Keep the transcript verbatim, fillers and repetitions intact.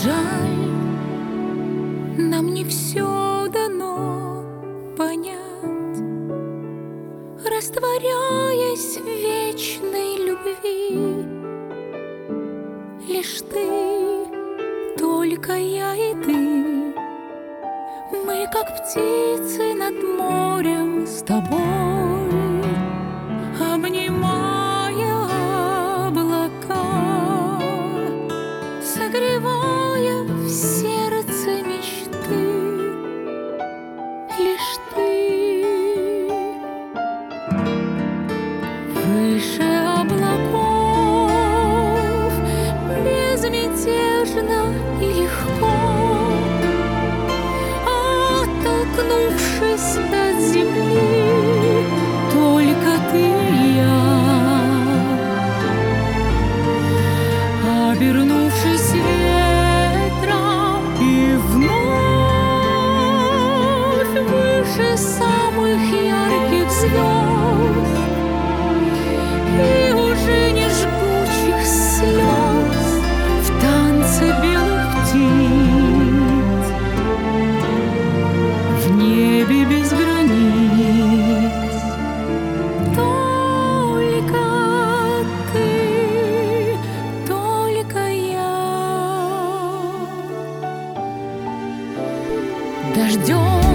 Жаль, нам не все дано понять, растворяясь в вечной любви. Лишь ты, только я и ты, мы, как птицы над морем с тобой, обнимая облака, согревая в сердце мечты. Лишь ты выше облаков, безмятежно и легко, оттолкнувшись от земли, только ты и я, обернувшись ветром и вновь выше самых ярких звезд, и уже не жгучих слез в танце белых птиц, в небе без границ. Только ты, только я. Дождем